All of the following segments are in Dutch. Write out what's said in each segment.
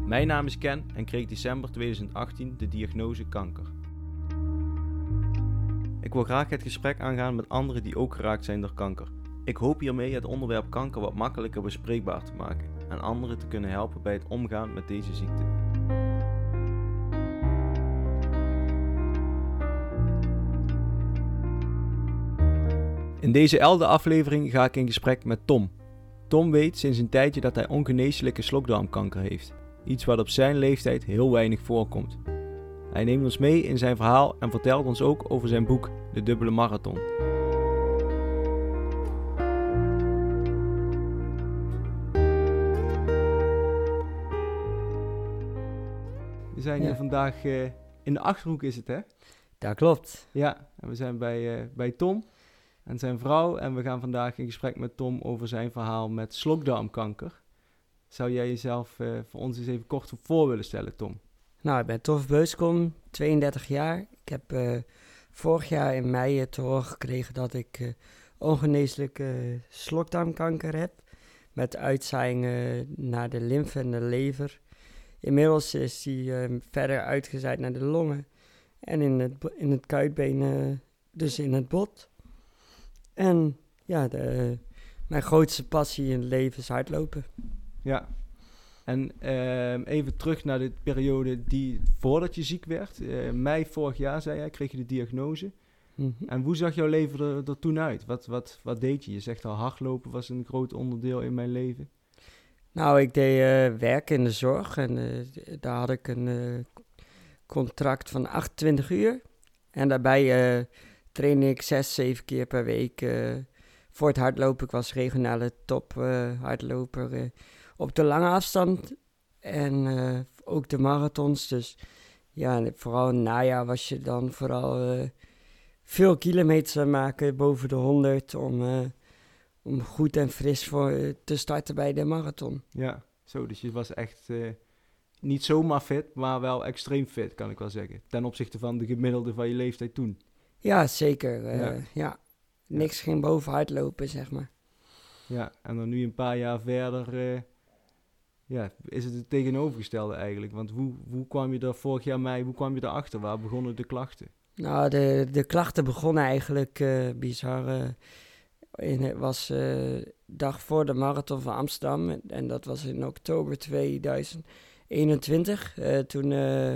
Mijn naam is Ken en kreeg december 2018 de diagnose kanker. Ik wil graag het gesprek aangaan met anderen die ook geraakt zijn door kanker. Ik hoop hiermee het onderwerp kanker wat makkelijker bespreekbaar te maken en anderen te kunnen helpen bij het omgaan met deze ziekte. In deze 11e aflevering ga ik in gesprek met Tom. Tom weet sinds een tijdje dat hij ongeneeslijke slokdarmkanker heeft. Iets wat op zijn leeftijd heel weinig voorkomt. Hij neemt ons mee in zijn verhaal en vertelt ons ook over zijn boek De Dubbele Marathon. We zijn hier vandaag in de Achterhoek is het, hè? Dat klopt. Ja, en we zijn bij Tom en zijn vrouw en we gaan vandaag in gesprek met Tom over zijn verhaal met slokdarmkanker. Zou jij jezelf voor ons eens even kort voor willen stellen, Tom? Nou, ik ben Tof Beuskom, 32 jaar. Ik heb vorig jaar in mei te horen gekregen dat ik ongeneeslijke slokdarmkanker heb. Met uitzaaiingen naar de lymfe en de lever. Inmiddels is die verder uitgezaaid naar de longen. En in het kuitbeen, dus in het bot. En ja, mijn grootste passie in het leven is hardlopen. Ja, en even terug naar de periode voordat je ziek werd. Mei vorig jaar, zei jij, kreeg je de diagnose. Mm-hmm. En hoe zag jouw leven er toen uit? Wat deed je? Je zegt al, hardlopen was een groot onderdeel in mijn leven. Nou, ik deed werk in de zorg en daar had ik een contract van 28 uur. En daarbij trainde ik 6-7 keer per week voor het hardlopen. Ik was regionale top hardloper op de lange afstand en ook de marathons. Dus ja, vooral in het najaar was je dan vooral veel kilometers aan maken, boven de 100, om goed en fris te starten bij de marathon. Ja, zo, dus je was echt niet zomaar fit, maar wel extreem fit, kan ik wel zeggen. Ten opzichte van de gemiddelde van je leeftijd toen. Ja, zeker. Ja. Niks ging boven hardlopen, zeg maar. Ja, en dan nu een paar jaar verder is het tegenovergestelde eigenlijk. Want hoe kwam je er vorig jaar mei, hoe kwam je erachter? Waar begonnen de klachten? Nou, de klachten begonnen eigenlijk bizar. Het was dag voor de marathon van Amsterdam. En dat was in oktober 2021. Toen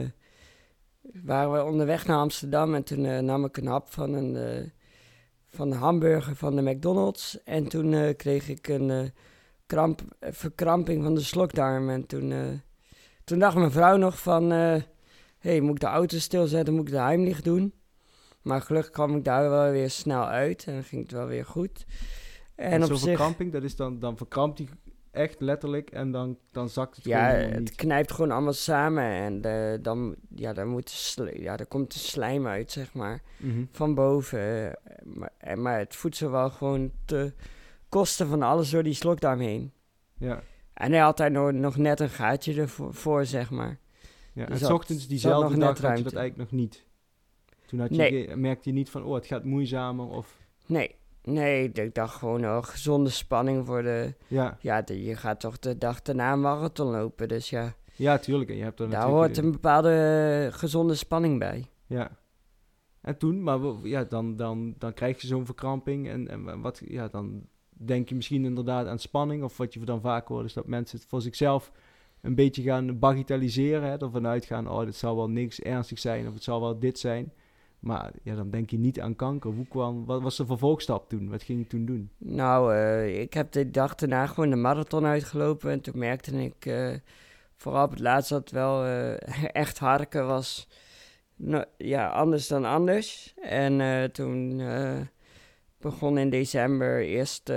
waren we onderweg naar Amsterdam. En toen nam ik een hap van de hamburger van de McDonald's. En toen kreeg ik een verkramping van de slokdarm. En toen dacht mijn vrouw nog van... moet ik de auto stilzetten, moet ik de Heimlich doen? Maar gelukkig kwam ik daar wel weer snel uit en dan ging het wel weer goed. En zo'n verkramping, dat is dan verkrampt hij echt letterlijk en dan zakt het gewoon niet. Ja, het knijpt gewoon allemaal samen en dan komt de slijm uit, zeg maar, van boven. Maar het voedsel wel gewoon te kosten van alles door die slokdarm heen. Ja. En hij had daar nog net een gaatje ervoor, zeg maar. Ja, en 's ochtends diezelfde dag had je dat eigenlijk nog niet? Toen merkte je niet van, het gaat moeizamer of... Nee, ik dacht gewoon gezonde spanning voor de... Ja, je gaat toch de dag daarna een marathon lopen, dus ja. Ja, tuurlijk. En je hebt daar hoort een bepaalde gezonde spanning bij. Ja. En toen, maar ja, dan krijg je zo'n verkramping en wat, ja, dan denk je misschien inderdaad aan spanning. Of wat je dan vaak hoort is dat mensen het voor zichzelf een beetje gaan bagatelliseren. Hè, ervan uitgaan, dit zal wel niks ernstigs zijn of het zal wel dit zijn. Maar ja, dan denk je niet aan kanker. Wat was de vervolgstap toen? Wat ging je toen doen? Nou, ik heb de dag daarna gewoon de marathon uitgelopen. En toen merkte ik vooral op het laatst dat het wel echt harken was. Nou, ja, anders dan anders. En toen begon in december eerst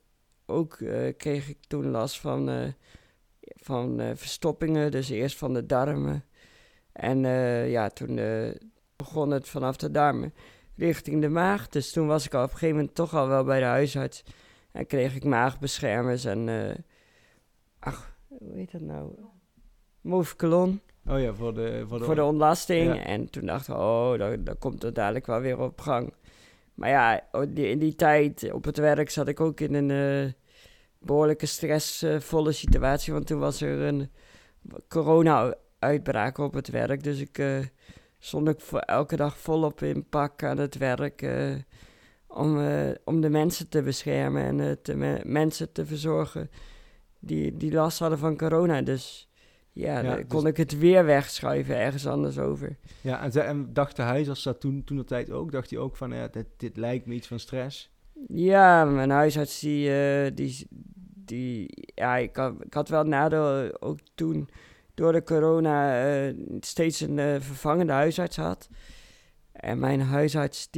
kreeg ik toen last van verstoppingen. Dus eerst van de darmen. En toen... begon het vanaf de darmen richting de maag. Dus toen was ik al op een gegeven moment toch al wel bij de huisarts. En kreeg ik maagbeschermers en... hoe heet dat nou? Movicillon. Oh ja, voor de ontlasting. Ja. En toen dacht ik, dan komt het dadelijk wel weer op gang. Maar ja, in die tijd op het werk zat ik ook in een behoorlijke stressvolle situatie. Want toen was er een corona-uitbraak op het werk. Dus ik stond ook elke dag volop in pak aan het werk om de mensen te beschermen en mensen te verzorgen die last hadden van corona. Dus dan kon ik het weer wegschuiven ergens anders over. Ja, en dacht de huisarts dat toen de tijd ook? Dacht hij ook van, dit lijkt me iets van stress? Ja, mijn huisarts ik had wel nadeel ook toen door de corona steeds een vervangende huisarts had. En mijn huisarts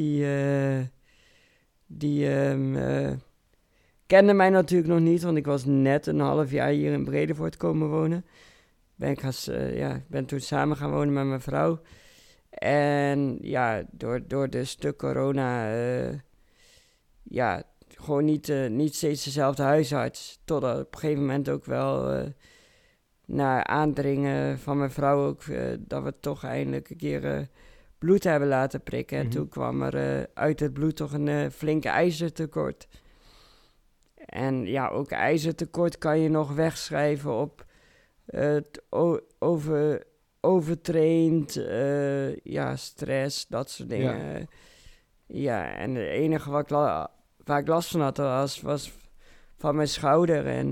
die kende mij natuurlijk nog niet, want ik was net een half jaar hier in Bredevoort komen wonen. Ben toen samen gaan wonen met mijn vrouw. En ja, door de stuk corona, gewoon niet steeds dezelfde huisarts. Totdat op een gegeven moment ook wel na aandringen van mijn vrouw ook, dat we toch eindelijk een keer bloed hebben laten prikken. En toen kwam er uit het bloed toch een flinke ijzertekort. En ja, ook ijzertekort kan je nog wegschrijven op overtraind, stress, dat soort dingen. En het enige waar ik last van had was van mijn schouder. En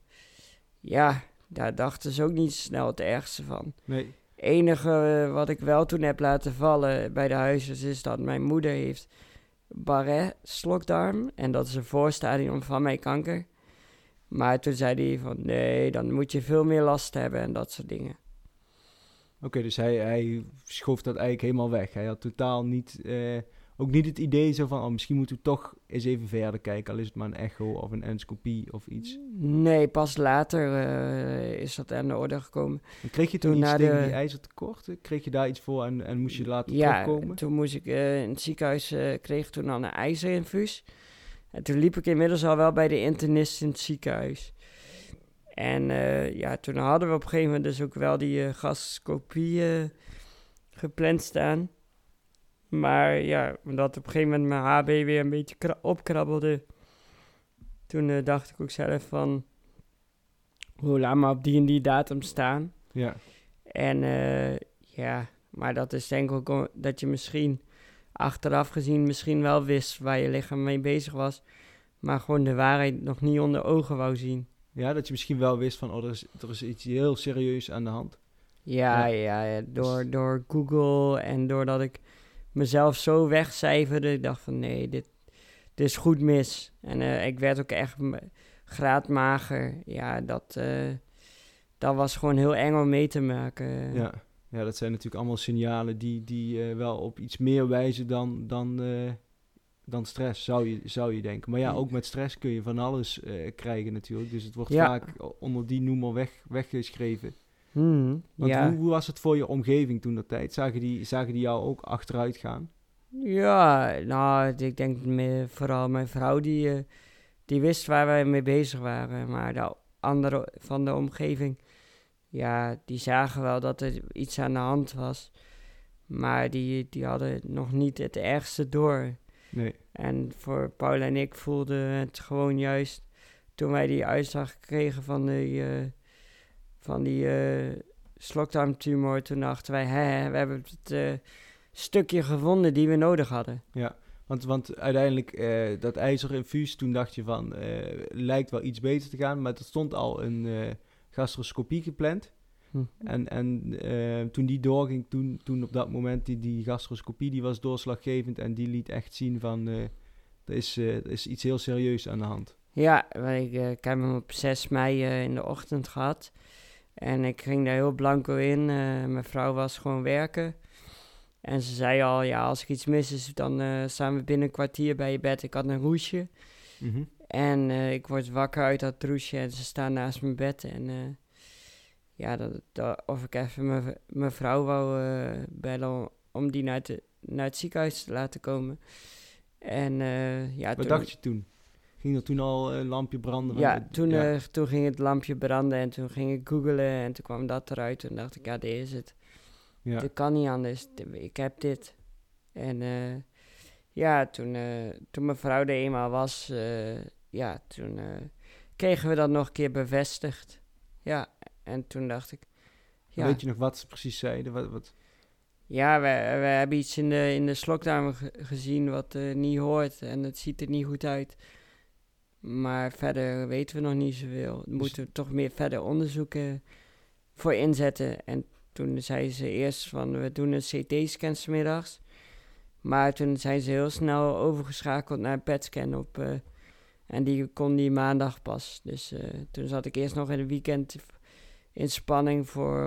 daar dachten ze ook niet snel het ergste van. Nee. Het enige wat ik wel toen heb laten vallen bij de huisarts is dat mijn moeder heeft Barré-slokdarm. En dat is een voorstadium van mijn kanker. Maar toen zei hij van nee, dan moet je veel meer last hebben en dat soort dingen. Oké, dus hij schoof dat eigenlijk helemaal weg. Hij had totaal niet, ook niet het idee zo van, misschien moeten we toch eens even verder kijken. Al is het maar een echo of een endoscopie of iets. Nee, pas later is dat aan de orde gekomen. En kreeg je toen iets tegen die ijzertekorten? Kreeg je daar iets voor en moest je later terugkomen? Ja, toen moest ik in het ziekenhuis, kreeg ik toen al een ijzerinfuus. En toen liep ik inmiddels al wel bij de internist in het ziekenhuis. En toen hadden we op een gegeven moment dus ook wel die gastroscopie gepland staan. Maar ja, omdat op een gegeven moment mijn HB weer een beetje opkrabbelde, toen dacht ik ook zelf van, laat maar op die en die datum staan. Ja. En maar dat is denk ik ook dat je misschien achteraf gezien misschien wel wist waar je lichaam mee bezig was, maar gewoon de waarheid nog niet onder ogen wou zien. Ja, dat je misschien wel wist van, er is iets heel serieus aan de hand. Ja, door Google en doordat ik mezelf zo wegcijferde, ik dacht van nee, dit is goed mis. En ik werd ook echt graadmager. Ja, dat was gewoon heel eng om mee te maken. Ja, dat zijn natuurlijk allemaal signalen die wel op iets meer wijzen dan stress, zou je denken. Maar ja, ook met stress kun je van alles krijgen natuurlijk. Dus het wordt vaak onder die noemer weggeschreven. Want hoe was het voor je omgeving toen dat tijd? Zagen die jou ook achteruit gaan? Ja, nou, ik denk vooral mijn vrouw die wist waar wij mee bezig waren. Maar de anderen van de omgeving, die zagen wel dat er iets aan de hand was. Maar die hadden nog niet het ergste door. Nee. En voor Paul en ik voelde het gewoon juist toen wij die uitslag kregen van die slokdarmtumor. Toen dachten wij, we hebben het stukje gevonden die we nodig hadden. Ja, want uiteindelijk dat ijzerinfuus, toen dacht je van, lijkt wel iets beter te gaan. Maar er stond al een gastroscopie gepland. En toen die doorging, toen op dat moment die gastroscopie, die was doorslaggevend en die liet echt zien van, er is iets heel serieus aan de hand. Ja, ik heb hem op 6 mei in de ochtend gehad. En ik ging daar heel blanco in. Mijn vrouw was gewoon werken. En ze zei al, als ik iets mis is, dan staan we binnen een kwartier bij je bed. Ik had een roesje. Mm-hmm. En ik word wakker uit dat roesje en ze staan naast mijn bed. En of ik even mijn vrouw wou bellen om die naar het ziekenhuis te laten komen. En Wat dacht je toen? Ging er toen al een lampje branden? Ja, toen ging het lampje branden en toen ging ik googlen en toen kwam dat eruit. Toen dacht ik, dit is het. Ja. Dat kan niet anders. Ik heb dit. En toen mijn vrouw er eenmaal was, toen kregen we dat nog een keer bevestigd. Ja, en toen dacht ik, Ja. Weet je nog wat ze precies zeiden? Wat? Ja, we hebben iets in de slokdarm gezien wat niet hoort en het ziet er niet goed uit. Maar verder weten we nog niet zoveel. We moeten toch meer verder onderzoeken voor inzetten. En toen zeiden ze eerst van, we doen een CT-scan 's middags. Maar toen zijn ze heel snel overgeschakeld naar een PET-scan en die kon die maandag pas. Dus toen zat ik eerst nog in het weekend in spanning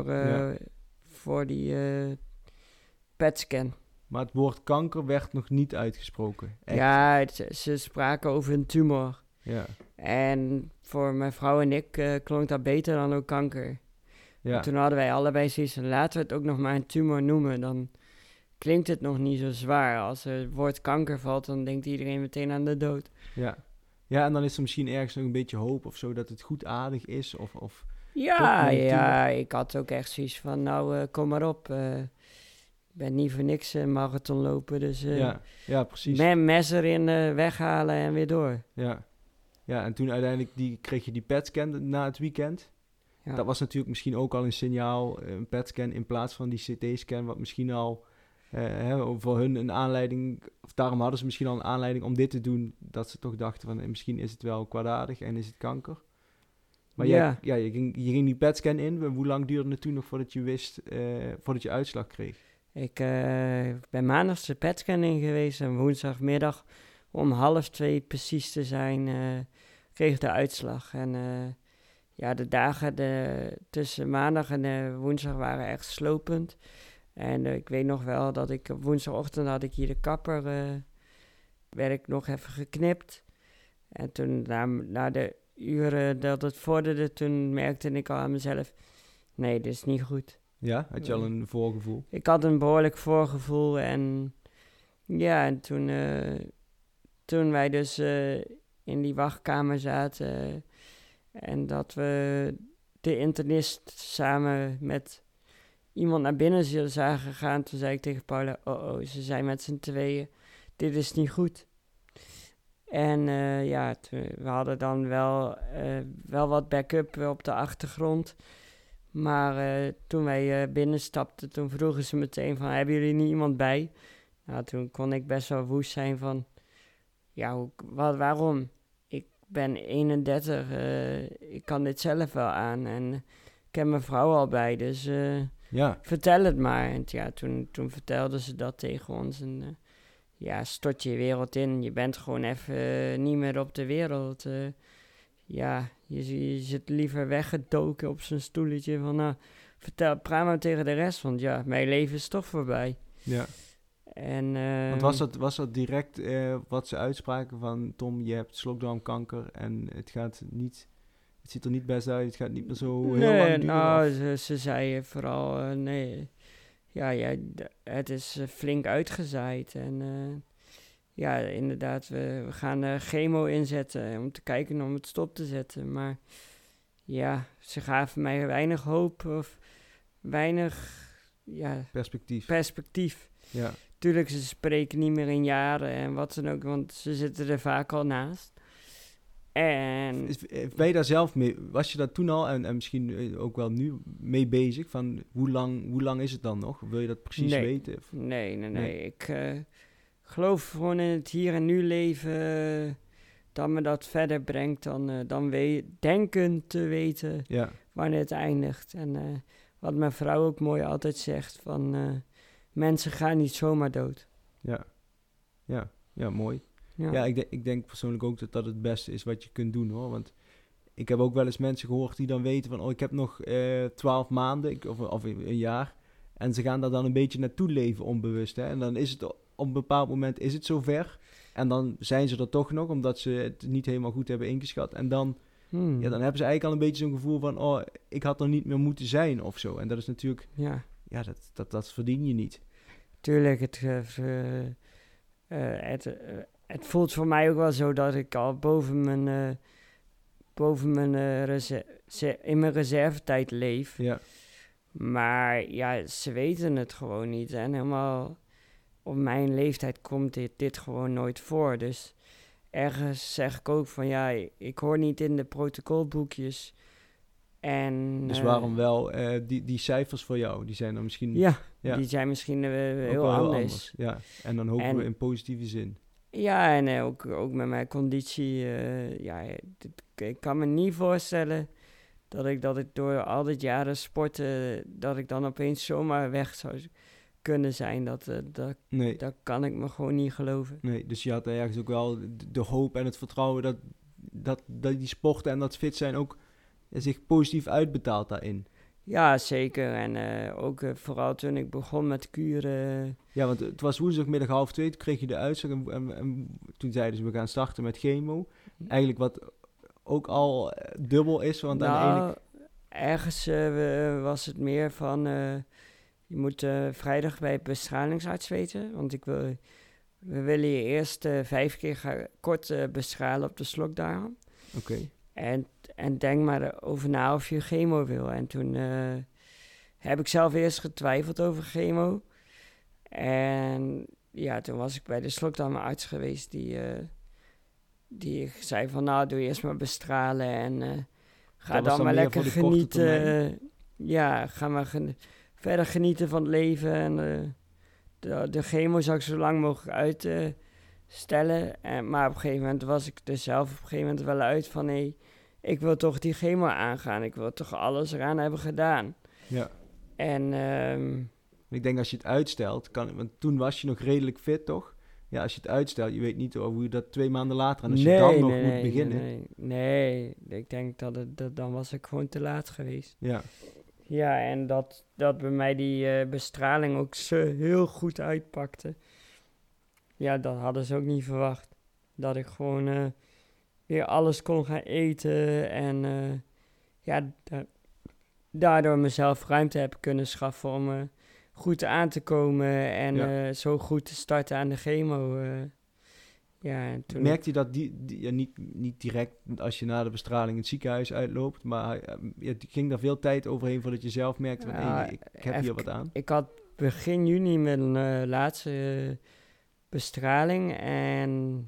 voor die PET-scan. Maar het woord kanker werd nog niet uitgesproken. Echt. Ja, ze spraken over een tumor. Ja. En voor mijn vrouw en ik klonk dat beter dan ook kanker. Ja. En toen hadden wij allebei zoiets van, laten we het ook nog maar een tumor noemen. Dan klinkt het nog niet zo zwaar. Als er het woord kanker valt, dan denkt iedereen meteen aan de dood. Ja. Ja, en dan is er misschien ergens nog een beetje hoop of zo dat het goedaardig is. Of Ja, toch ja, ik had ook echt zoiets van, nou, kom maar op. Ik ben niet voor niks marathon lopen, dus ja, precies. mes erin weghalen en weer door. Ja. Ja, en toen uiteindelijk kreeg je die PET-scan na het weekend. Ja. Dat was natuurlijk misschien ook al een signaal, een PET-scan in plaats van die CT-scan, wat misschien al voor hun een aanleiding, of daarom hadden ze misschien al een aanleiding om dit te doen, dat ze toch dachten van misschien is het wel kwaadaardig en is het kanker. Maar Ja. je ging die PET-scan in. Hoe lang duurde het toen nog voordat je wist, voordat je uitslag kreeg? Ik ben maandag de PET-scan in geweest en woensdagmiddag om 1:30 precies te zijn, kreeg ik de uitslag. En de dagen tussen maandag en woensdag waren echt slopend. En ik weet nog wel dat ik op woensdagochtend had ik hier de kapper, werd ik nog even geknipt. En toen na de uren dat het vorderde, toen merkte ik al aan mezelf, nee, dit is niet goed. Ja, had je al een voorgevoel? Ik had een behoorlijk voorgevoel en ja, en toen wij dus in die wachtkamer zaten en dat we de internist samen met iemand naar binnen zagen gaan, toen zei ik tegen Paula, ze zijn met z'n tweeën, dit is niet goed. En we hadden dan wel wat backup op de achtergrond. Maar toen wij binnenstapten, toen vroegen ze meteen van, hebben jullie niet iemand bij? Nou, toen kon ik best wel woest zijn van, ja, waarom? Ik ben 31, ik kan dit zelf wel aan en ik heb mijn vrouw al bij, dus vertel het maar. En ja, toen vertelden ze dat tegen ons en stort je wereld in. Je bent gewoon even niet meer op de wereld. Je zit liever weggedoken op zo'n stoeltje van, praat maar tegen de rest, want ja, mijn leven is toch voorbij. Ja. En, want was dat direct wat ze uitspraken van, Tom, je hebt slokdarmkanker en het ziet er niet best uit, het gaat niet meer zo heel lang duren? Nou, ze zeiden vooral, nee, het is flink uitgezaaid en inderdaad, we gaan chemo inzetten om te kijken om het stop te zetten. Maar ja, ze gaven mij weinig hoop of weinig perspectief. Ja. Tuurlijk, ze spreken niet meer in jaren en wat dan ook, want ze zitten er vaak al naast. En ben je daar zelf mee, was je daar toen al en misschien ook wel nu mee bezig? Van hoe lang is het dan nog? Wil je dat precies weten? Of? Nee. Ik geloof gewoon in het hier en nu leven, dat me dat verder brengt dan denken te weten wanneer het eindigt. En wat mijn vrouw ook mooi altijd zegt, van mensen gaan niet zomaar dood. Ja, mooi. Ja, ik denk persoonlijk ook dat het beste is wat je kunt doen, hoor. Want ik heb ook wel eens mensen gehoord die dan weten van, ik heb nog 12 maanden of een jaar. En ze gaan daar dan een beetje naartoe leven onbewust. Hè? En dan is het op een bepaald moment is het zover. En dan zijn ze er toch nog, omdat ze het niet helemaal goed hebben ingeschat. En dan hebben ze eigenlijk al een beetje zo'n gevoel van, ik had er niet meer moeten zijn of zo. En dat is natuurlijk, dat verdien je niet. Tuurlijk, het voelt voor mij ook wel zo dat ik al in mijn reservetijd leef. Ja. Maar ja, ze weten het gewoon niet. En helemaal op mijn leeftijd komt dit gewoon nooit voor. Dus ergens zeg ik ook van, ik hoor niet in de protocolboekjes En, Dus waarom wel die cijfers voor jou? Die zijn dan misschien Ja, ja, die zijn misschien ook heel wel heel anders. Ja, en dan hopen En- we in positieve zin. Ja, en ook met mijn conditie. Ik kan me niet voorstellen dat ik door al dit jaren sporten, dat ik dan opeens zomaar weg zou kunnen zijn. Nee, Dat kan ik me gewoon niet geloven. nee, dus je had ergens ook wel de hoop en het vertrouwen dat die sporten en dat fit zijn ook zich positief uitbetaalt daarin. Ja, zeker. En ook vooral toen ik begon met kuren. Ja, want het was woensdagmiddag 1:30, toen kreeg je de uitslag en toen zeiden ze we gaan starten met chemo. Eigenlijk wat ook al dubbel is, want aan de ene... Nou, ergens was het meer van, je moet vrijdag bij het bestralingsarts weten, want we willen je eerst 5 keer kort bestralen op de slokdarm. Oké. En denk maar over na of je chemo wil. En toen heb ik zelf eerst getwijfeld over chemo. En ja, toen was ik bij de slokdarmarts geweest die zei van nou, doe eerst maar bestralen en ga Dat was dan maar meer lekker voor de korte termijn? genieten. Ja, ga maar verder genieten van het leven. En de chemo zou ik zo lang mogelijk uitstellen. Maar op een gegeven moment was ik er zelf op een gegeven moment wel uit van nee, ik wil toch die chemo aangaan. Ik wil toch alles eraan hebben gedaan. Ja. En Ik denk als je het uitstelt, want toen was je nog redelijk fit, toch? Ja, als je het uitstelt, je weet niet hoe je dat 2 maanden later... En als je dan nog moet beginnen... Nee, ik denk dat dan was ik gewoon te laat geweest. Ja, Ja, en dat bij mij die bestraling ook zo heel goed uitpakte. Ja, dat hadden ze ook niet verwacht. Dat ik gewoon weer alles kon gaan eten en daardoor mezelf ruimte heb kunnen schaffen om goed aan te komen en zo goed te starten aan de chemo. En toen merkte je dat niet direct als je na de bestraling het ziekenhuis uitloopt, maar ging daar veel tijd overheen voordat je zelf merkte van hey, ik heb hier wat aan? Ik had begin juni mijn laatste bestraling en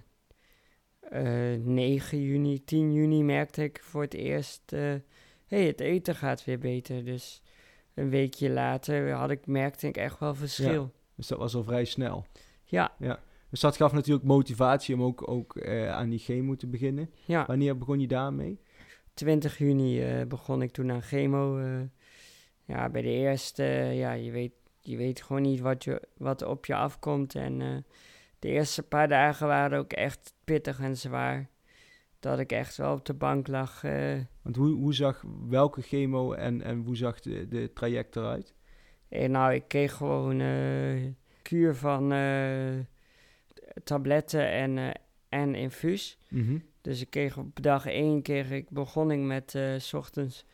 9 juni, 10 juni merkte ik voor het eerst, het eten gaat weer beter. Dus een weekje later merkte ik echt wel verschil. Ja, dus dat was al vrij snel. Ja. Dus dat gaf natuurlijk motivatie om ook aan die chemo te beginnen. Ja. Wanneer begon je daarmee? 20 juni begon ik toen aan chemo. Bij de eerste, je weet gewoon niet wat op je afkomt. En de eerste paar dagen waren ook echt pittig en zwaar. Dat ik echt wel op de bank lag. Want hoe zag welke chemo en hoe zag de traject eruit? Ik kreeg gewoon kuur van tabletten en infuus. Mm-hmm. Dus ik kreeg op dag 1 begon ik met 's ochtends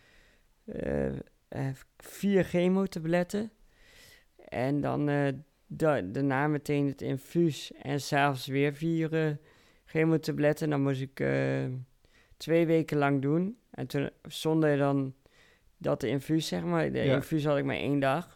4 chemotabletten. En dan daarna meteen het infuus. En s'avonds weer 4 chemotabletten. Dan moest ik 2 weken lang doen. En toen zonder dan dat infuus, zeg maar. De infuus had ik maar 1 dag.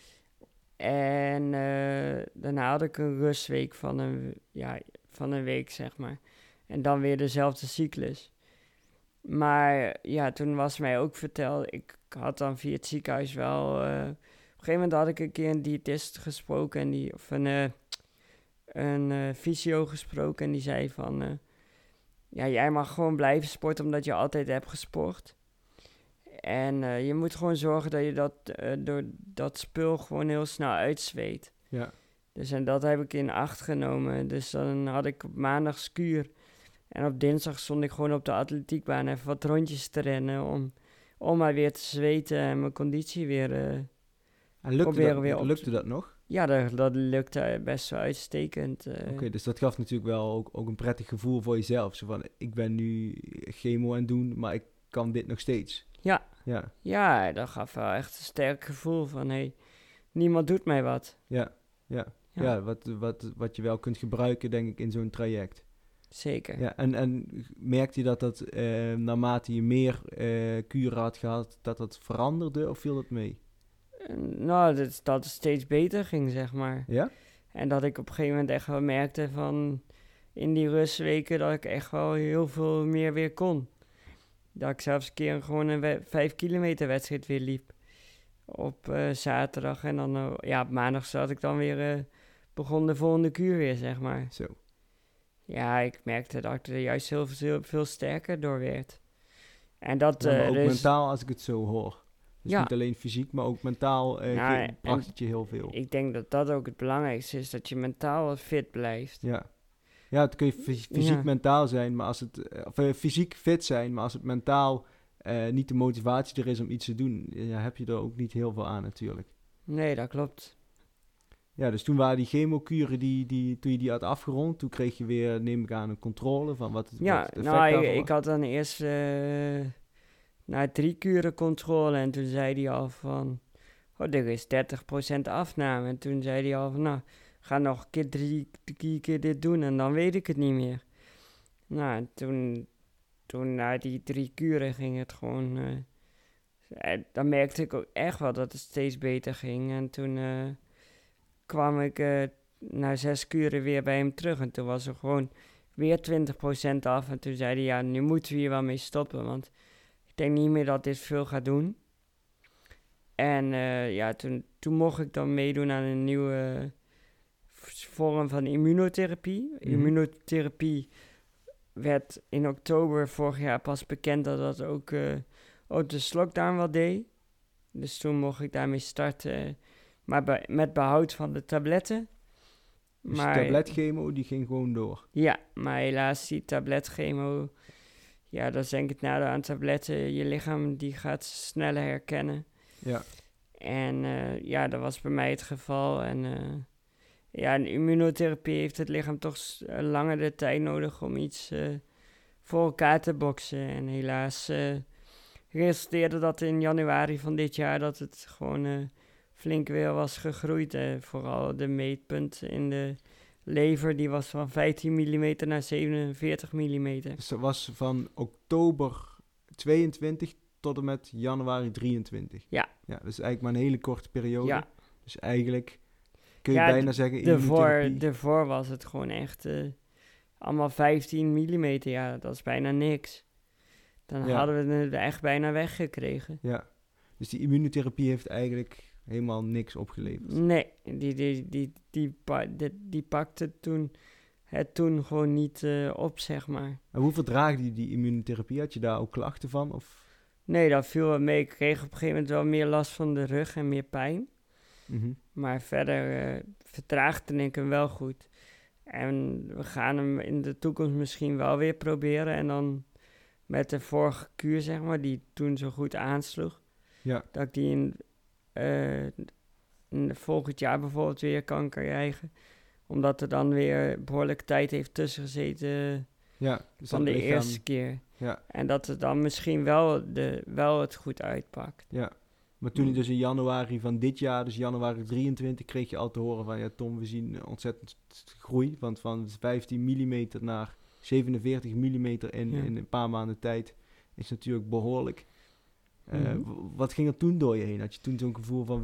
En daarna had ik een rustweek van een week, zeg maar. En dan weer dezelfde cyclus. Maar ja, toen was mij ook verteld... Ik had dan via het ziekenhuis wel... op een gegeven moment had ik een keer een diëtist gesproken... of een fysio gesproken... en die zei van... jij mag gewoon blijven sporten... omdat je altijd hebt gesport. En je moet gewoon zorgen dat je door dat spul gewoon heel snel uitzweet. Ja. Dus en dat heb ik in acht genomen. Dus dan had ik op maandag skuur. En op dinsdag stond ik gewoon op de atletiekbaan even wat rondjes te rennen. Om maar weer te zweten en mijn conditie weer en lukte dat nog? Ja, dat lukte best wel uitstekend. Oké, dus dat gaf natuurlijk wel ook een prettig gevoel voor jezelf. Zo van, ik ben nu chemo aan het doen, maar ik kan dit nog steeds. Ja, dat gaf wel echt een sterk gevoel van, niemand doet mij wat. Ja, wat je wel kunt gebruiken, denk ik, in zo'n traject. Zeker. Ja, en merkte je dat naarmate je meer kuren had gehad, dat veranderde of viel dat mee? Dat het steeds beter ging, zeg maar. Ja? En dat ik op een gegeven moment echt wel merkte van... in die rustweken dat ik echt wel heel veel meer weer kon. Dat ik zelfs een keer gewoon een 5 kilometer wedstrijd weer liep. Op zaterdag. En dan op maandag zat ik dan weer... begon de volgende kuur weer, zeg maar. Zo. Ja, ik merkte dat ik er juist heel veel sterker door werd. En dat... Ja, maar ook dus, mentaal, als ik het zo hoor. Dus ja. niet alleen fysiek, maar ook mentaal bracht het je heel veel. Ik denk dat dat ook het belangrijkste is, dat je mentaal fit blijft. Ja. Ja, het kun je fysiek mentaal zijn, maar als het... fysiek fit zijn, maar als het mentaal niet de motivatie er is om iets te doen, heb je er ook niet heel veel aan natuurlijk. Nee, dat klopt. Ja, dus toen waren die chemokuren, toen je die had afgerond, toen kreeg je weer, neem ik aan, een controle van wat het effect daarvan was. Ik had dan eerst na 3 kuren controle en toen zei hij al van, er is 30% afname. En toen zei hij al van, nou, ga nog een keer 3 keer dit doen en dan weet ik het niet meer. Nou, toen na die 3 kuren ging het gewoon, dan merkte ik ook echt wel dat het steeds beter ging. En toen kwam ik na 6 kuren weer bij hem terug en toen was er gewoon weer 20% af. En toen zei hij, ja, nu moeten we hier wel mee stoppen, want ik denk niet meer dat dit veel gaat doen. En toen mocht ik dan meedoen aan een nieuwe vorm van immunotherapie. Immunotherapie werd in oktober vorig jaar pas bekend dat dat ook de slokdarm wat deed. Dus toen mocht ik daarmee starten, maar met behoud van de tabletten. Dus maar, tabletchemo, die ging gewoon door? Ja, maar helaas die tabletchemo, ja, dat is denk ik het nadeel aan tabletten. Je lichaam die gaat sneller herkennen. Ja. En dat was bij mij het geval. En een immunotherapie heeft het lichaam toch langer de tijd nodig om iets voor elkaar te boksen. En helaas resulteerde dat in januari van dit jaar dat het gewoon flink weer was gegroeid. Vooral de meetpunt in de lever, die was van 15 mm naar 47 mm. Dus dat was van oktober 22 tot en met januari 23. Ja. Ja, dus eigenlijk maar een hele korte periode. Ja. Dus eigenlijk kun je bijna zeggen... Daarvoor was het gewoon echt allemaal 15 mm. Ja, dat is bijna niks. Dan hadden we het echt bijna weggekregen. Ja, dus die immunotherapie heeft eigenlijk helemaal niks opgeleverd. Nee, die pakte toen gewoon niet op, zeg maar. En hoe verdraagde die immunotherapie? Had je daar ook klachten van? Of? Nee, dat viel wel mee. Ik kreeg op een gegeven moment wel meer last van de rug en meer pijn. Mm-hmm. Maar verder vertraagde ik hem wel goed. En we gaan hem in de toekomst misschien wel weer proberen. En dan met de vorige kuur, zeg maar, die toen zo goed aansloeg. Ja. Dat ik die in volgend jaar bijvoorbeeld weer kan krijgen. Omdat er dan weer behoorlijk tijd heeft tussen gezeten dus van de eerste keer. Ja. En dat het dan misschien wel het goed uitpakt. Ja, maar toen dus in januari van dit jaar, dus januari 23, kreeg je al te horen van... Ja, Tom, we zien ontzettend groei. Want van 15 mm naar 47 mm in een paar maanden tijd is natuurlijk behoorlijk. Wat ging er toen door je heen? Had je toen zo'n gevoel van...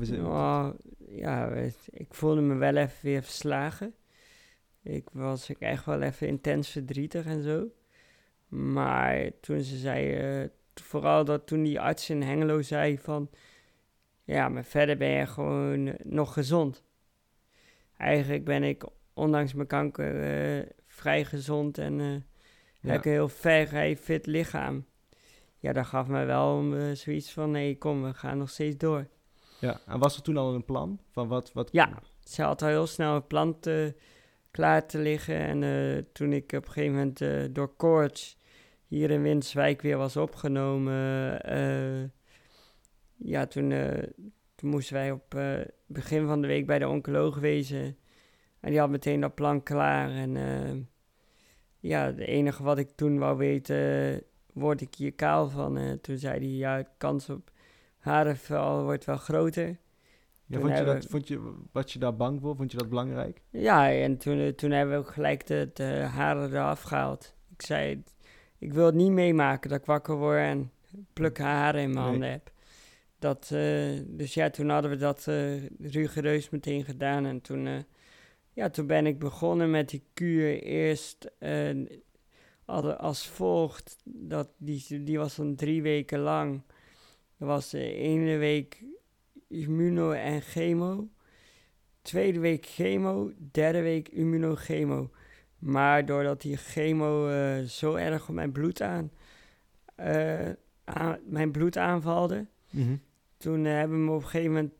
Ik voelde me wel even weer verslagen. Ik was echt wel even intens verdrietig en zo. Maar toen ze zei... vooral dat toen die arts in Hengelo zei van... Ja, maar verder ben je gewoon nog gezond. Eigenlijk ben ik, ondanks mijn kanker, vrij gezond en heb ik een heel vrij fit lichaam. Ja, dat gaf mij wel zoiets van, nee, kom, we gaan nog steeds door. Ja, en was er toen al een plan? Van wat? Ja, ze had al heel snel een plan klaar te liggen. En toen ik op een gegeven moment door koorts hier in Winterswijk weer was opgenomen... toen moesten wij op begin van de week bij de oncoloog wezen. En die had meteen dat plan klaar. En het enige wat ik toen wou weten, word ik hier kaal van? Toen zei hij, ja, de kans op harenvel wordt wel groter. Ja, was je daar bang voor? Vond je dat belangrijk? Ja, en toen hebben we ook gelijk de haren eraf gehaald. Ik zei, ik wil het niet meemaken dat ik wakker word en pluk haren in mijn handen heb. Toen hadden we dat rigoureus meteen gedaan. En toen ben ik begonnen met die kuur eerst hadden als volgt. Die was dan 3 weken lang. Dat was de ene week immuno en chemo. Tweede week chemo, derde week immunochemo. Maar doordat die chemo zo erg op mijn bloed aanvalde, toen hebben we hem op een gegeven moment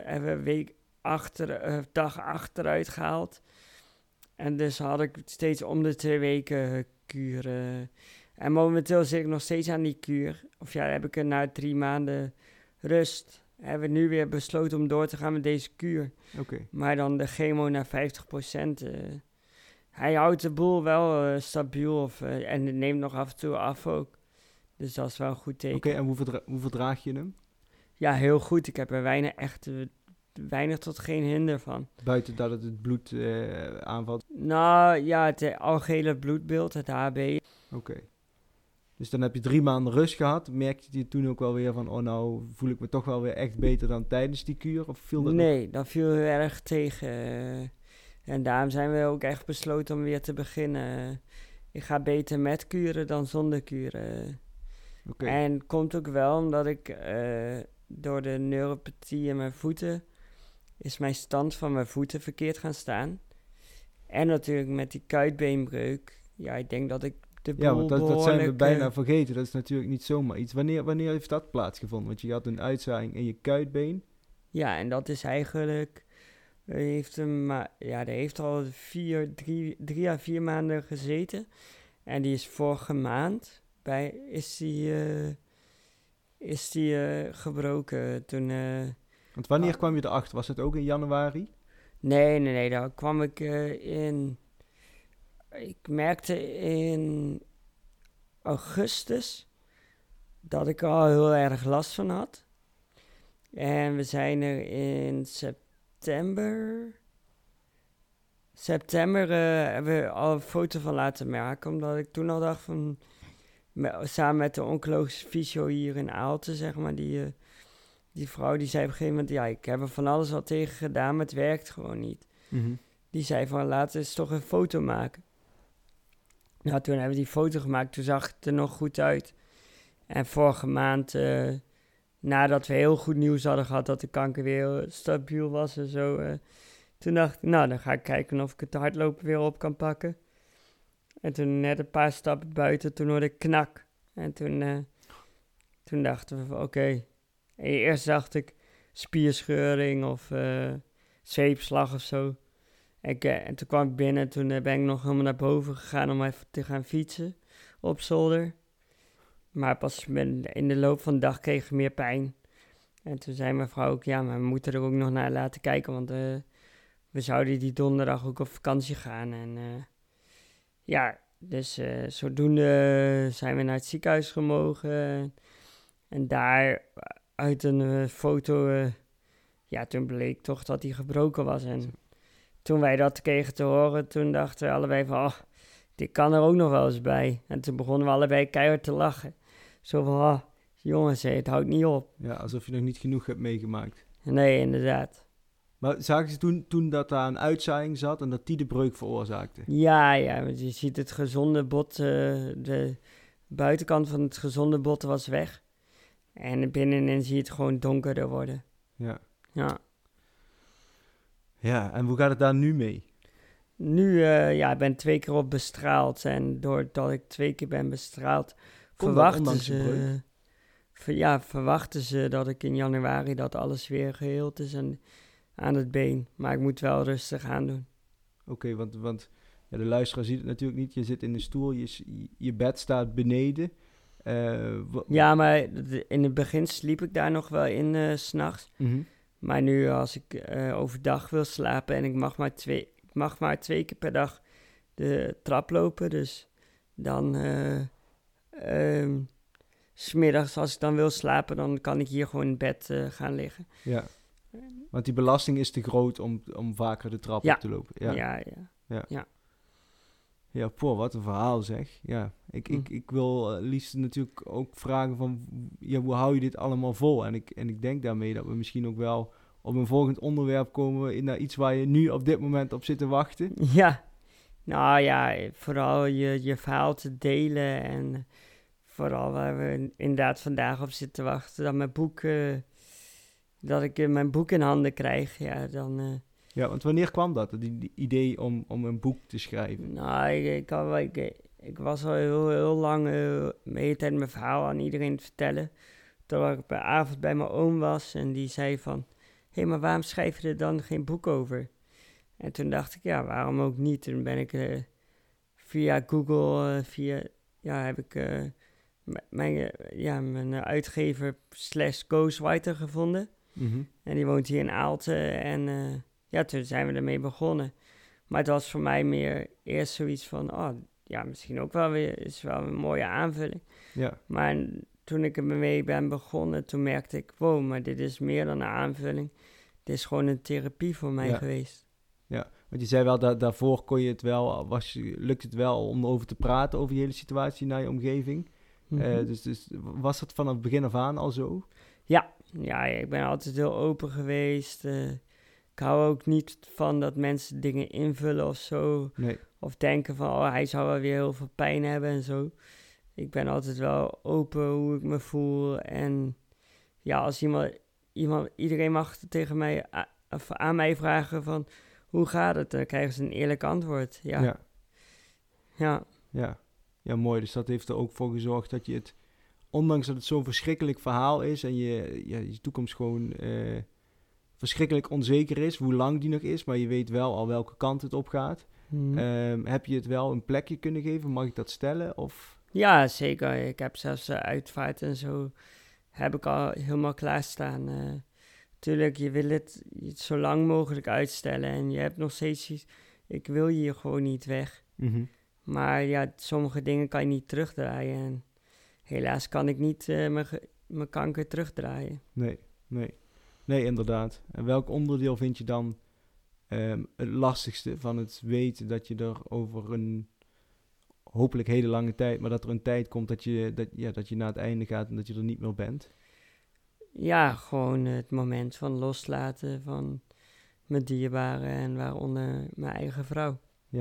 dag achteruit gehaald. En dus had ik steeds om de 2 weken kuur. En momenteel zit ik nog steeds aan die kuur. Of ja, heb ik er na 3 maanden rust. Hebben we nu weer besloten om door te gaan met deze kuur. Okay. Maar dan de chemo naar 50%. Hij houdt de boel wel stabiel. En neemt nog af en toe af ook. Dus dat is wel een goed teken. Oké, en hoe verdraag je hem? Ja, heel goed. Ik heb er weinig tot geen hinder van. Buiten dat het bloed aanvalt? Nou ja, het algehele bloedbeeld, het HB. Oké. Dus dan heb je 3 maanden rust gehad. Merkte je toen ook wel weer van, nou voel ik me toch wel weer echt beter dan tijdens die kuur? Of viel dat Nee, dat viel heel erg tegen. En daarom zijn we ook echt besloten om weer te beginnen. Ik ga beter met kuren dan zonder kuren. Okay. En het komt ook wel omdat ik door de neuropathie in mijn voeten, is mijn stand van mijn voeten verkeerd gaan staan. En natuurlijk met die kuitbeenbreuk. Ja, ik denk dat ik de boel want dat zijn we bijna behoorlijk, vergeten. Dat is natuurlijk niet zomaar iets. Wanneer heeft dat plaatsgevonden? Want je had een uitzaaiing in je kuitbeen. Ja, en dat is eigenlijk, heeft al 3 à 4 maanden gezeten. En die is vorige maand is die gebroken. Toen, Want wanneer kwam je erachter? Was het ook in januari? Nee, daar kwam ik in. Ik merkte in augustus dat ik er al heel erg last van had. En we zijn er in september hebben we al een foto van laten maken. Omdat ik toen al dacht van, samen met de oncologische fysio hier in Aalten, zeg maar, die vrouw die zei op een gegeven moment, ja, ik heb er van alles al tegen gedaan, maar het werkt gewoon niet. Mm-hmm. Die zei van, laten we eens toch een foto maken. Nou, toen hebben we die foto gemaakt, toen zag het er nog goed uit. En vorige maand, nadat we heel goed nieuws hadden gehad dat de kanker weer stabiel was en zo, toen dacht ik, nou, dan ga ik kijken of ik het hardlopen weer op kan pakken. En toen net een paar stappen buiten, toen hoorde ik knak. En toen dachten we van, oké. Eerst dacht ik spierscheuring of zweepslag of zo. En toen kwam ik binnen en toen ben ik nog helemaal naar boven gegaan om even te gaan fietsen op zolder. Maar pas in de loop van de dag kreeg ik meer pijn. En toen zei mijn vrouw ook, ja, maar we moeten er ook nog naar laten kijken, want we zouden die donderdag ook op vakantie gaan. En dus zodoende zijn we naar het ziekenhuis gemogen. En daar uit een foto, toen bleek toch dat hij gebroken was. En toen wij dat kregen te horen, toen dachten we allebei van, dit kan er ook nog wel eens bij. En toen begonnen we allebei keihard te lachen. Zo van, jongens, het houdt niet op. Ja, alsof je nog niet genoeg hebt meegemaakt. Nee, inderdaad. Maar zagen ze toen dat daar een uitzaaiing zat en dat die de breuk veroorzaakte? Ja, want je ziet het gezonde bot, de buitenkant van het gezonde bot was weg. En binnenin zie je het gewoon donkerder worden. Ja. Ja. Ja, en hoe gaat het daar nu mee? Nu, ik ben 2 keer op bestraald. En doordat ik 2 keer ben bestraald, verwachten ze dat ik in januari dat alles weer geheeld is en aan het been. Maar ik moet wel rustig aan doen. Oké, want de luisteraar ziet het natuurlijk niet. Je zit in een stoel, je bed staat beneden. Ja, maar in het begin sliep ik daar nog wel in 's nachts. Mm-hmm. Maar nu als ik overdag wil slapen en ik mag maar 2 keer per dag de trap lopen. Dus dan 's middags als ik dan wil slapen, dan kan ik hier gewoon in bed gaan liggen. Ja, want die belasting is te groot om vaker de trap op te lopen. Ja. Ja, wat een verhaal zeg. Ja, ik wil liefst natuurlijk ook vragen van, hoe hou je dit allemaal vol? En ik denk daarmee dat we misschien ook wel op een volgend onderwerp komen naar iets waar je nu op dit moment op zit te wachten. Nou ja, vooral je verhaal te delen en vooral waar we inderdaad vandaag op zitten wachten, dat ik mijn boek in handen krijg. Ja, dan... Ja, want wanneer kwam dat, die idee om een boek te schrijven? Nou, ik was al heel lang de hele tijd mijn verhaal aan iedereen te vertellen. Terwijl ik op een avond bij mijn oom was en die zei van... Hé, maar waarom schrijf je er dan geen boek over? En toen dacht ik, ja, waarom ook niet? Toen ben ik via Google, heb ik mijn uitgever / ghostwriter gevonden. Mhm. En die woont hier in Aalten en toen zijn we ermee begonnen. Maar het was voor mij meer eerst zoiets van, misschien ook wel weer, is wel een mooie aanvulling. Ja. Maar toen ik ermee ben begonnen, toen merkte ik, wow, maar dit is meer dan een aanvulling. Dit is gewoon een therapie voor mij geweest. Ja, want je zei wel, daarvoor kon je het wel, lukt het wel om over te praten over je hele situatie naar je omgeving. Mhm. Dus was dat vanaf het begin af aan al zo? Ja, ik ben altijd heel open geweest. Ik hou ook niet van dat mensen dingen invullen of zo. Nee. Of denken van, hij zou wel weer heel veel pijn hebben en zo. Ik ben altijd wel open hoe ik me voel. En ja, als iedereen mag tegen mij, of aan mij vragen van, hoe gaat het? Dan krijgen ze een eerlijk antwoord. Ja. Ja, mooi. Dus dat heeft er ook voor gezorgd dat je het, ondanks dat het zo'n verschrikkelijk verhaal is en je toekomst gewoon verschrikkelijk onzeker is, hoe lang die nog is, maar je weet wel al welke kant het op gaat. Heb je het wel een plekje kunnen geven? Mag ik dat stellen? Of? Ja, zeker. Ik heb zelfs uitvaart en zo heb ik al helemaal klaarstaan. Tuurlijk, je wil het zo lang mogelijk uitstellen en je hebt nog steeds iets, ik wil hier gewoon niet weg. Mm-hmm. Maar ja, sommige dingen kan je niet terugdraaien en helaas kan ik niet mijn kanker terugdraaien. Nee, inderdaad. En welk onderdeel vind je dan het lastigste van het weten dat je er over een hopelijk hele lange tijd, maar dat er een tijd komt dat je naar het einde gaat en dat je er niet meer bent? Ja, gewoon het moment van loslaten van mijn dierbaren en waaronder mijn eigen vrouw.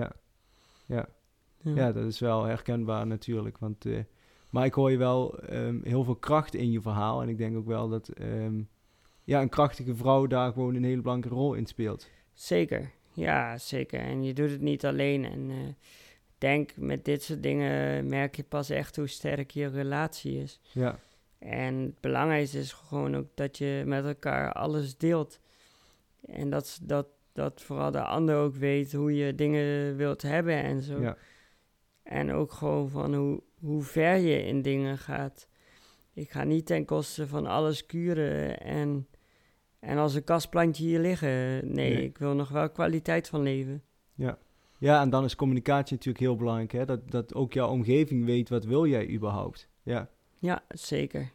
Ja, dat is wel herkenbaar natuurlijk. Maar ik hoor je wel heel veel kracht in je verhaal. En ik denk ook wel dat een krachtige vrouw daar gewoon een hele belangrijke rol in speelt. Zeker, ja, zeker. En je doet het niet alleen. En denk, met dit soort dingen merk je pas echt hoe sterk je relatie is. Ja. En het belangrijkste is gewoon ook dat je met elkaar alles deelt. En dat vooral de ander ook weet hoe je dingen wilt hebben en zo. Ja. En ook gewoon van hoe ver je in dingen gaat. Ik ga niet ten koste van alles kuren en als een kastplantje hier liggen. Nee, ik wil nog wel kwaliteit van leven. Ja, en dan is communicatie natuurlijk heel belangrijk. Hè? Dat ook jouw omgeving weet, wat wil jij überhaupt? Ja, zeker.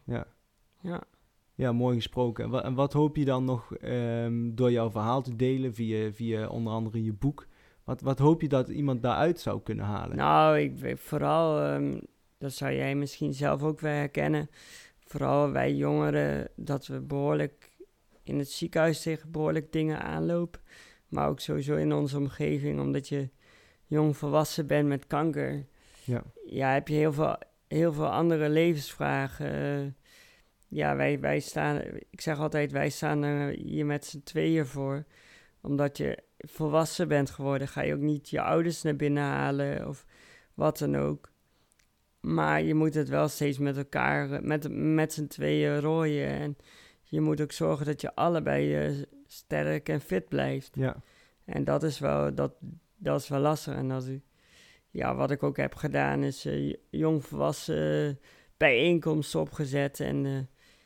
Ja, mooi gesproken. En wat hoop je dan nog door jouw verhaal te delen via onder andere je boek? Wat hoop je dat iemand daaruit zou kunnen halen? Nou, ik weet vooral, dat zou jij misschien zelf ook wel herkennen. Vooral wij jongeren, dat we behoorlijk in het ziekenhuis tegen behoorlijk dingen aanlopen. Maar ook sowieso in onze omgeving, omdat je jong volwassen bent met kanker. Ja, heb je heel veel andere levensvragen. Wij staan, ik zeg altijd, wij staan er hier met z'n tweeën voor. Omdat je volwassen bent geworden, ga je ook niet je ouders naar binnen halen of wat dan ook. Maar je moet het wel steeds met elkaar, met z'n tweeën rooien. En je moet ook zorgen dat je allebei sterk en fit blijft. Ja. En dat is wel lastig. En wat ik ook heb gedaan is jongvolwassen bijeenkomsten opgezet. En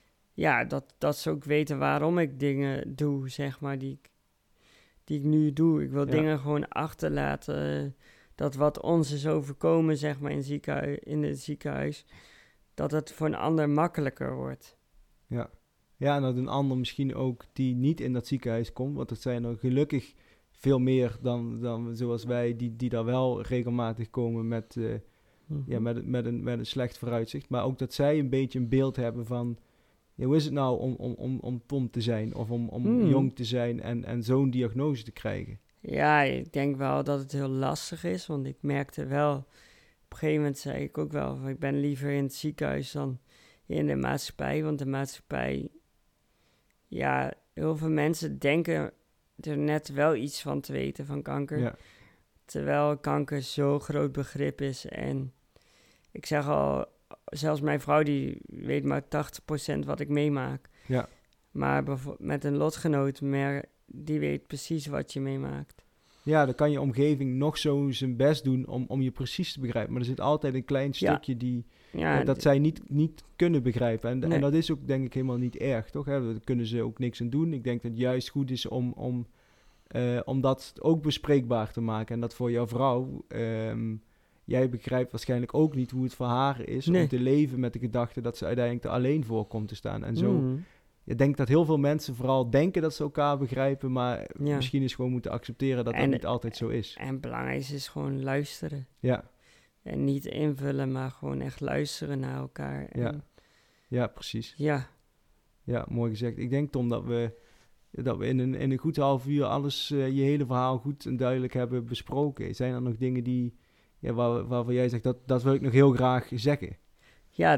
dat ze ook weten waarom ik dingen doe, zeg maar, die ik nu doe. Ik wil dingen gewoon achterlaten. Dat wat ons is overkomen, zeg maar, in het ziekenhuis, dat het voor een ander makkelijker wordt. Ja, en dat een ander misschien ook die niet in dat ziekenhuis komt, want het zijn er gelukkig veel meer dan zoals wij, die daar wel regelmatig komen met een slecht vooruitzicht. Maar ook dat zij een beetje een beeld hebben van, hoe is het nou om Tom te zijn of om jong te zijn en zo'n diagnose te krijgen? Ja, ik denk wel dat het heel lastig is, want ik merkte wel, op een gegeven moment zei ik ook wel, van, ik ben liever in het ziekenhuis dan in de maatschappij, want de maatschappij, ja, heel veel mensen denken er net wel iets van te weten van kanker, Ja. terwijl kanker zo'n groot begrip is en ik zeg al, zelfs mijn vrouw die weet maar 80% wat ik meemaak. Ja. Maar met een lotgenoot, die weet precies wat je meemaakt. Ja, dan kan je omgeving nog zo zijn best doen om je precies te begrijpen. Maar er zit altijd een klein stukje die dat zij niet kunnen begrijpen. En dat is ook denk ik helemaal niet erg, toch? Hè? Daar kunnen ze ook niks aan doen. Ik denk dat het juist goed is om dat ook bespreekbaar te maken. En dat voor jouw vrouw... jij begrijpt waarschijnlijk ook niet hoe het voor haar is om te leven met de gedachte dat ze uiteindelijk er alleen voor komt te staan. En zo... Ik denk dat heel veel mensen vooral denken dat ze elkaar begrijpen, maar misschien is gewoon moeten accepteren dat dat niet altijd zo is. En het belangrijkste is gewoon luisteren. Ja. En niet invullen, maar gewoon echt luisteren naar elkaar. Ja, precies. Ja. Ja, mooi gezegd. Ik denk, Tom, dat we in een goed half uur alles, je hele verhaal goed en duidelijk hebben besproken. Zijn er nog dingen die, waarvan jij zegt, dat wil ik nog heel graag zeggen? Ja,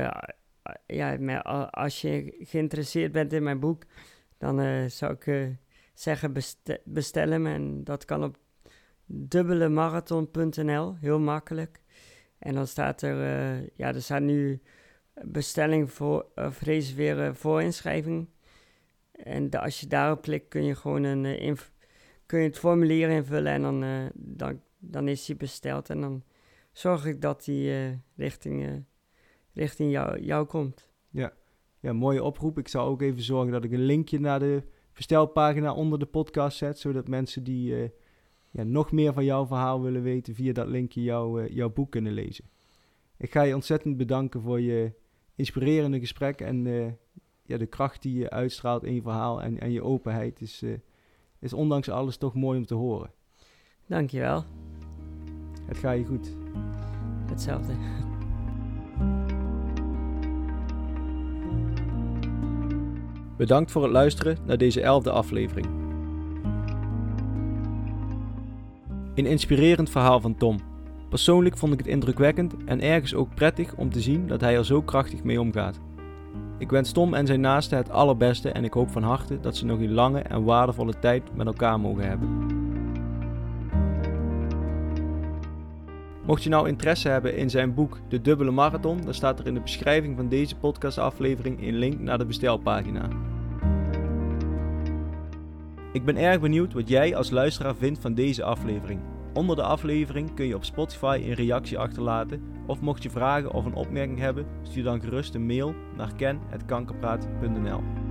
als je geïnteresseerd bent in mijn boek, dan zou ik zeggen bestel hem. En dat kan op dubbelemarathon.nl, heel makkelijk. En dan staat er staat nu bestelling of reserveren voor inschrijving. En als je daarop klikt kun je gewoon kun je het formulier invullen en dan is die besteld. En dan zorg ik dat die richting jou komt. Ja, mooie oproep. Ik zal ook even zorgen dat ik een linkje naar de bestelpagina onder de podcast zet, zodat mensen die nog meer van jouw verhaal willen weten, via dat linkje jouw boek kunnen lezen. Ik ga je ontzettend bedanken voor je inspirerende gesprek en de kracht die je uitstraalt in je verhaal en je openheid is ondanks alles toch mooi om te horen. Dankjewel. Het gaat je goed. Hetzelfde. Bedankt voor het luisteren naar deze 11e aflevering. Een inspirerend verhaal van Tom. Persoonlijk vond ik het indrukwekkend en ergens ook prettig om te zien dat hij er zo krachtig mee omgaat. Ik wens Tom en zijn naasten het allerbeste en ik hoop van harte dat ze nog een lange en waardevolle tijd met elkaar mogen hebben. Mocht je nou interesse hebben in zijn boek De Dubbele Marathon, dan staat er in de beschrijving van deze podcastaflevering een link naar de bestelpagina. Ik ben erg benieuwd wat jij als luisteraar vindt van deze aflevering. Onder de aflevering kun je op Spotify een reactie achterlaten of mocht je vragen of een opmerking hebben, stuur dan gerust een mail naar ken@kankerpraat.nl.